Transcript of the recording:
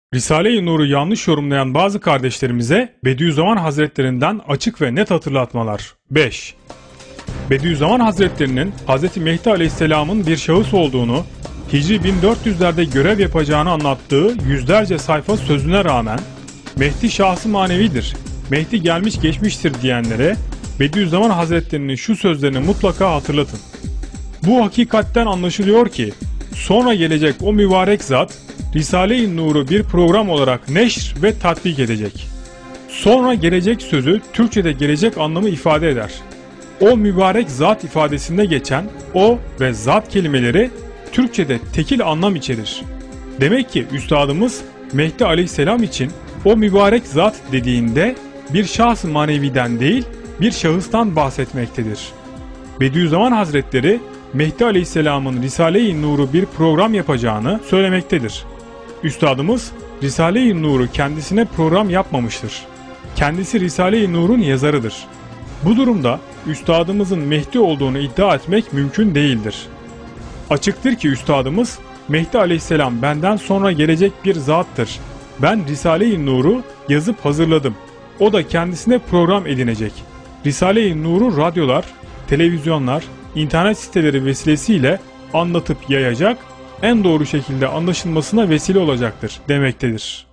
Risale-i Nur'u yanlış yorumlayan bazı kardeşlerimize Bediüzzaman Hazretlerinden açık ve net hatırlatmalar. 5. Bediüzzaman Hazretlerinin Hz. Mehdi Aleyhisselam'ın bir şahıs olduğunu, Hicri 1400'lerde görev yapacağını anlattığı yüzlerce sayfa sözüne rağmen Mehdi şahsı manevidir, Mehdi gelmiş geçmiştir diyenlere Bediüzzaman Hazretlerinin şu sözlerini mutlaka hatırlatın. Bu hakikatten anlaşılıyor ki sonra gelecek o mübarek zat Risale-i Nur'u bir program olarak neşr ve tatbik edecek. Sonra gelecek sözü Türkçe'de gelecek anlamı ifade eder. O mübarek zat ifadesinde geçen o ve zat kelimeleri Türkçe'de tekil anlam içerir. Demek ki üstadımız Mehdi Aleyhisselam için o mübarek zat dediğinde bir şahs-ı maneviden değil bir şahıstan bahsetmektedir. Bediüzzaman Hazretleri Mehdi Aleyhisselam'ın Risale-i Nur'u bir program yapacağını söylemektedir. Üstadımız Risale-i Nur'u kendisine program yapmamıştır. Kendisi Risale-i Nur'un yazarıdır. Bu durumda üstadımızın Mehdi olduğunu iddia etmek mümkün değildir. Açıktır ki üstadımız Mehdi Aleyhisselam benden sonra gelecek bir zattır. Ben Risale-i Nur'u yazıp hazırladım. O da kendisine program edinecek. Risale-i Nur'u radyolar, televizyonlar, internet siteleri vesilesiyle anlatıp yayacak, en doğru şekilde anlaşılmasına vesile olacaktır demektedir.